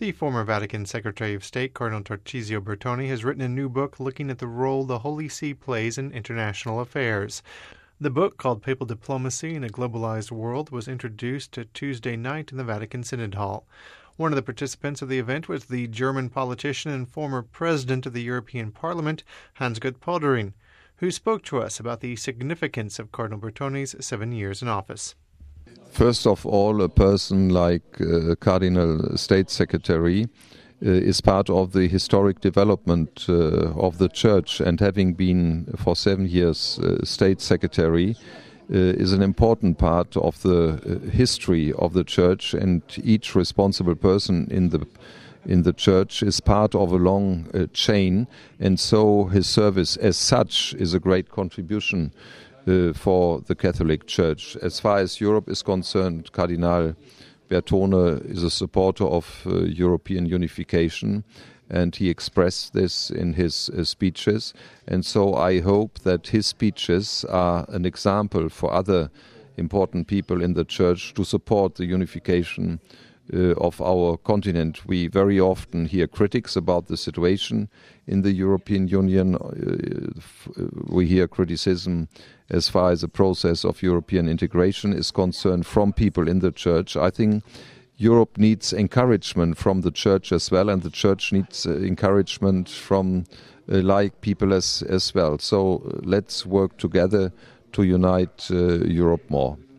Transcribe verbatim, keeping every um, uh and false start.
The former Vatican Secretary of State, Cardinal Tarcisio Bertone, has written a new book looking at the role the Holy See plays in international affairs. The book, called Papal Diplomacy in a Globalized World, was introduced Tuesday night in the Vatican Synod Hall. One of the participants of the event was the German politician and former president of the European Parliament, Hans-Gert Pöttering, who spoke to us about the significance of Cardinal Bertone's seven years in office. First of all, a person like uh, Cardinal State Secretary uh, is part of the historic development uh, of the Church, and having been for seven years uh, State Secretary uh, is an important part of the uh, history of the Church, and each responsible person in the in the Church is part of a long uh, chain, and so his service as such is a great contribution Uh, for the Catholic Church. As far as Europe is concerned, Cardinal Bertone is a supporter of uh, European unification, and he expressed this in his uh, speeches. And so I hope that his speeches are an example for other important people in the Church to support the unification uh, of our continent. We very often hear critics about the situation in the European Union. Uh, we hear criticism as far as the process of European integration is concerned from people in the Church. I think Europe needs encouragement from the Church as well, and the Church needs uh, encouragement from uh, like people as, as well. So uh, let's work together to unite uh, Europe more.